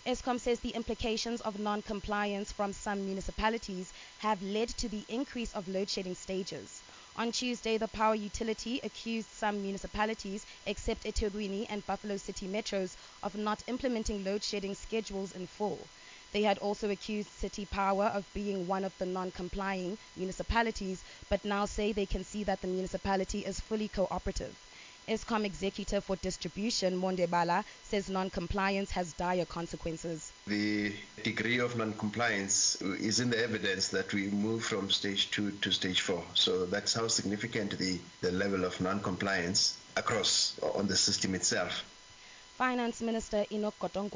Eskom says the implications of non-compliance from some municipalities have led to the increase of load shedding stages. On Tuesday, the power utility accused some municipalities, except eThekwini and Buffalo City metros, of not implementing load shedding schedules in full. They had also accused City Power of being one of the non-complying municipalities, but now say they can see that the municipality is fully cooperative. Eskom Executive for Distribution, Monde Bala, says non-compliance has dire consequences. The degree of non-compliance is in the evidence that we move from stage 2 to stage 4. So that's how significant the level of non-compliance across on the system itself. Finance Minister Enoch Gotongwa